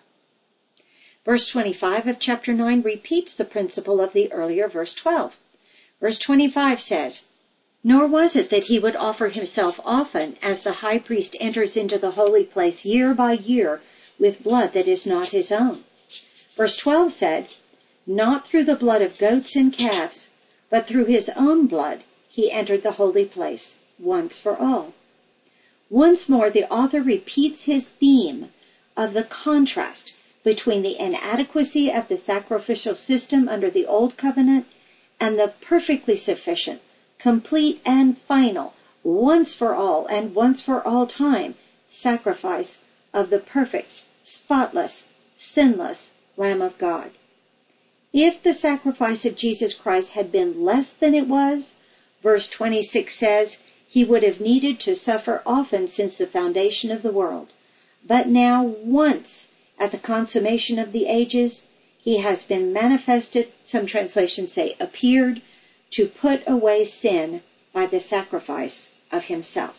Verse 25 of chapter 9 repeats the principle of the earlier verse 12. Verse 25 says, "Nor was it that he would offer himself often, as the high priest enters into the holy place year by year with blood that is not his own." Verse 12 said, "Not through the blood of goats and calves, but through his own blood he entered the holy place once for all." Once more, the author repeats his theme of the contrast between the inadequacy of the sacrificial system under the Old Covenant and the perfectly sufficient, complete, and final, once for all and once for all time, sacrifice of the perfect, spotless, sinless Lamb of God. If the sacrifice of Jesus Christ had been less than it was, verse 26 says, he would have needed to suffer often since the foundation of the world. But now, once at the consummation of the ages, he has been manifested, some translations say appeared, to put away sin by the sacrifice of himself.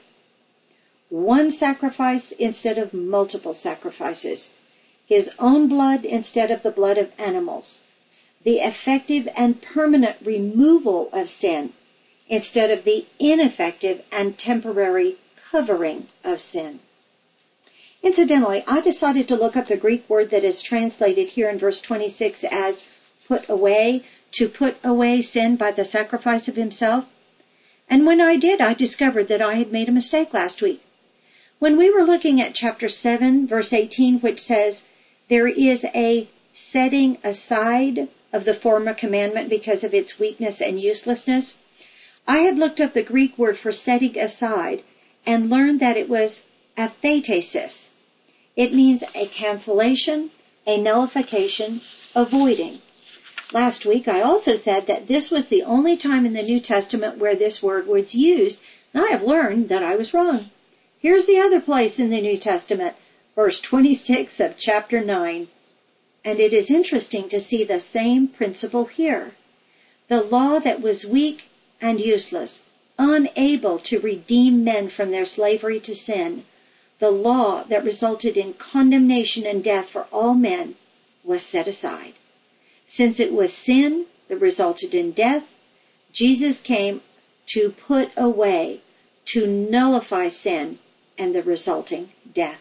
One sacrifice instead of multiple sacrifices. His own blood instead of the blood of animals. The effective and permanent removal of sin instead of the ineffective and temporary covering of sin. Incidentally, I decided to look up the Greek word that is translated here in verse 26 as put away, to put away sin by the sacrifice of himself. And when I did, I discovered that I had made a mistake last week. When we were looking at chapter 7, verse 18, which says, there is a setting aside of the former commandment because of its weakness and uselessness, I had looked up the Greek word for setting aside and learned that it was athetesis. It means a cancellation, a nullification, avoiding. Last week I also said that this was the only time in the New Testament where this word was used, and I have learned that I was wrong. Here's the other place in the New Testament, verse 26 of chapter 9. And it is interesting to see the same principle here. The law that was weak and useless, unable to redeem men from their slavery to sin, the law that resulted in condemnation and death for all men, was set aside. Since it was sin that resulted in death, Jesus came to put away, to nullify sin and the resulting death.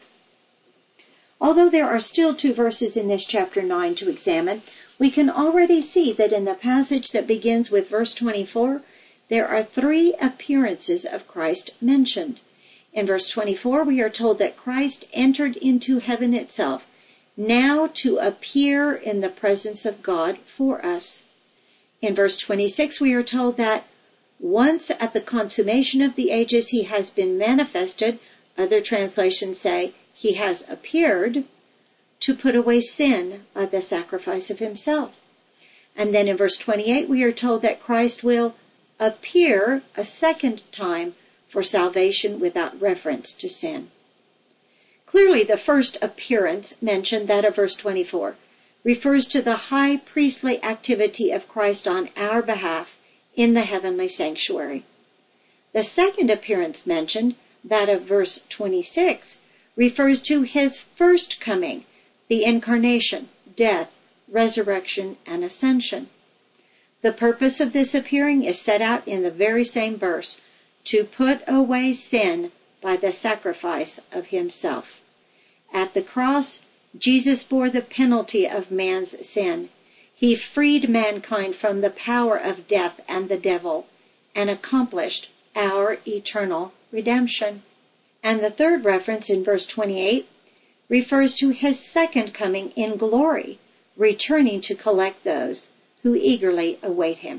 Although there are still 2 verses in this chapter 9 to examine, we can already see that in the passage that begins with verse 24, there are 3 appearances of Christ mentioned. In verse 24, we are told that Christ entered into heaven itself, now to appear in the presence of God for us. In verse 26, we are told that once at the consummation of the ages, he has been manifested Other translations say, he has appeared to put away sin by the sacrifice of himself. And then in verse 28, we are told that Christ will appear a second time for salvation without reference to sin. Clearly, the first appearance mentioned, that of verse 24, refers to the high priestly activity of Christ on our behalf in the heavenly sanctuary. The second appearance mentioned, that of verse 26, refers to his first coming, the incarnation, death, resurrection, and ascension. The purpose of this appearing is set out in the very same verse, to put away sin by the sacrifice of himself. At the cross, Jesus bore the penalty of man's sin. He freed mankind from the power of death and the devil and accomplished our eternal redemption. And the third reference in verse 28 refers to his second coming in glory, returning to collect those who eagerly await him.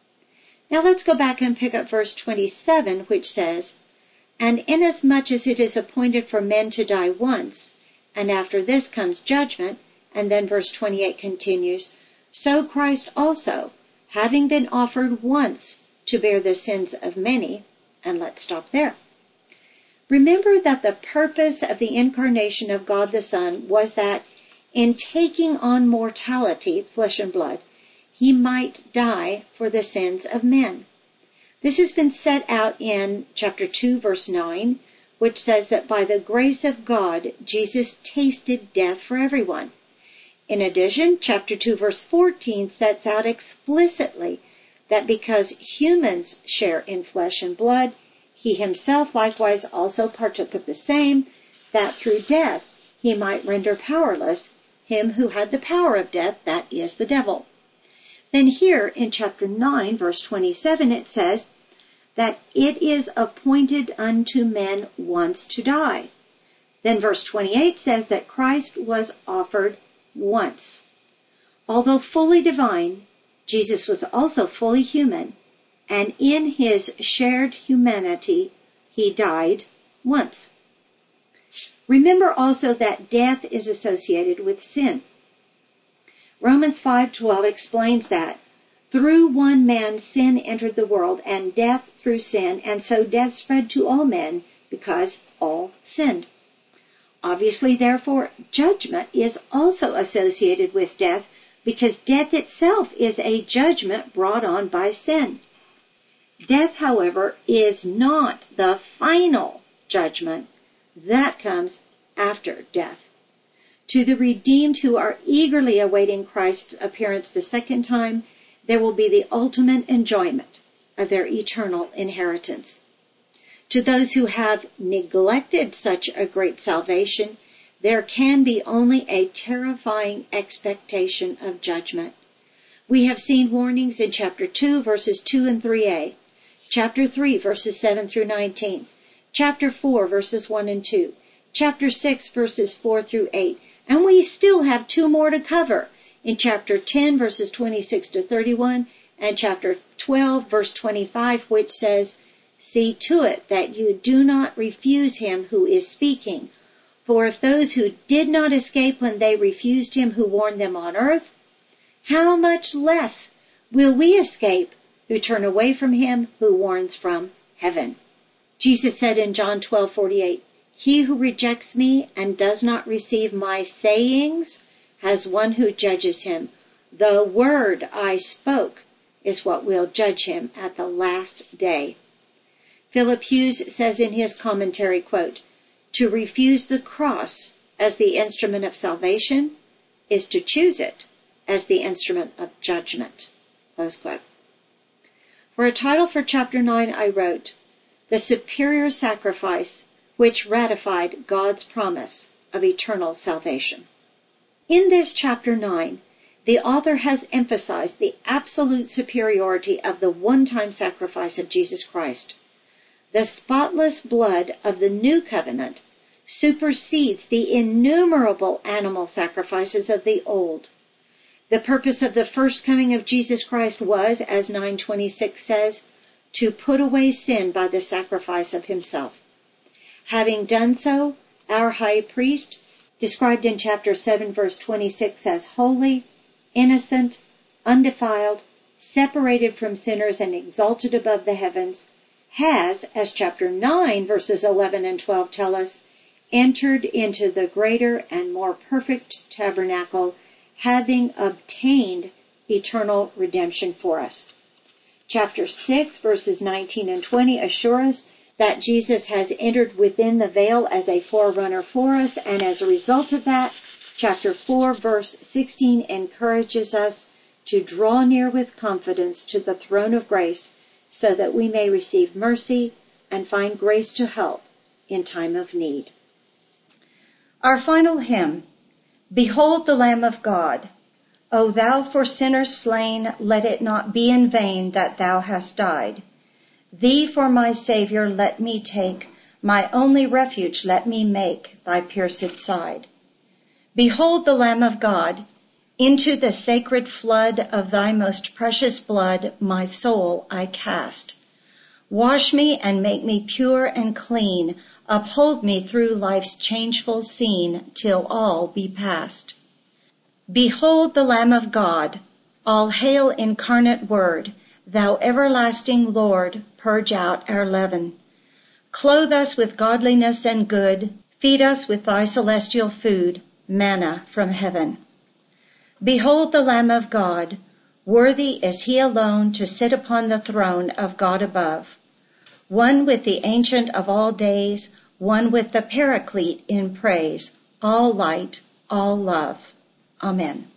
Now let's go back and pick up verse 27, which says, "And inasmuch as it is appointed for men to die once, and after this comes judgment," and then verse 28 continues, "so Christ also, having been offered once to bear the sins of many," and let's stop there. Remember that the purpose of the incarnation of God the Son was that in taking on mortality, flesh and blood, he might die for the sins of men. This has been set out in chapter 2, verse 9, which says that by the grace of God, Jesus tasted death for everyone. In addition, chapter 2, verse 14 sets out explicitly that because humans share in flesh and blood, he himself likewise also partook of the same, that through death he might render powerless him who had the power of death, that is, the devil. Then here in chapter 9, verse 27, it says that it is appointed unto men once to die. Then verse 28 says that Christ was offered once. Although fully divine, Jesus was also fully human, and in his shared humanity, he died once. Remember also that death is associated with sin. Romans 5:12 explains that through one man sin entered the world, and death through sin, and so death spread to all men because all sinned. Obviously, therefore, judgment is also associated with death, because death itself is a judgment brought on by sin. Death, however, is not the final judgment. That comes after death. To the redeemed who are eagerly awaiting Christ's appearance the second time, there will be the ultimate enjoyment of their eternal inheritance. To those who have neglected such a great salvation, there can be only a terrifying expectation of judgment. We have seen warnings in chapter 2, verses 2 and 3a, chapter 3, verses 7 through 19, chapter 4, verses 1 and 2, chapter 6, verses 4 through 8, and we still have 2 more to cover in chapter 10, verses 26 to 31, and chapter 12, verse 25, which says, "See to it that you do not refuse him who is speaking. For if those who did not escape when they refused him who warned them on earth, how much less will we escape who turn away from him who warns from heaven?" Jesus said in John 12:48, "He who rejects me and does not receive my sayings has one who judges him. The word I spoke is what will judge him at the last day." Philip Hughes says in his commentary, quote, "To refuse the cross as the instrument of salvation is to choose it as the instrument of judgment." Close quote. For a title for chapter 9, I wrote, "The Superior Sacrifice which Ratified God's Promise of Eternal Salvation." In this chapter 9, the author has emphasized the absolute superiority of the one-time sacrifice of Jesus Christ. The spotless blood of the new covenant supersedes the innumerable animal sacrifices of the old. The purpose of the first coming of Jesus Christ was, as 9:26 says, to put away sin by the sacrifice of himself. Having done so, our high priest, described in chapter 7, verse 26 as holy, innocent, undefiled, separated from sinners and exalted above the heavens, has, as chapter 9, verses 11 and 12 tell us, entered into the greater and more perfect tabernacle, having obtained eternal redemption for us. Chapter 6, verses 19 and 20 assure us that Jesus has entered within the veil as a forerunner for us, and as a result of that, chapter 4, verse 16 encourages us to draw near with confidence to the throne of grace so that we may receive mercy and find grace to help in time of need. Our final hymn, Behold the Lamb of God. O thou for sinners slain, let it not be in vain that thou hast died. Thee for my Savior let me take, my only refuge let me make thy pierced side. Behold the Lamb of God, into the sacred flood of thy most precious blood my soul I cast. Wash me and make me pure and clean, uphold me through life's changeful scene till all be past. Behold the Lamb of God, all hail incarnate Word, thou everlasting Lord, purge out our leaven. Clothe us with godliness and good, feed us with thy celestial food, manna from heaven. Behold the Lamb of God, worthy is he alone to sit upon the throne of God above. One with the Ancient of all days, one with the Paraclete in praise, all light, all love. Amen.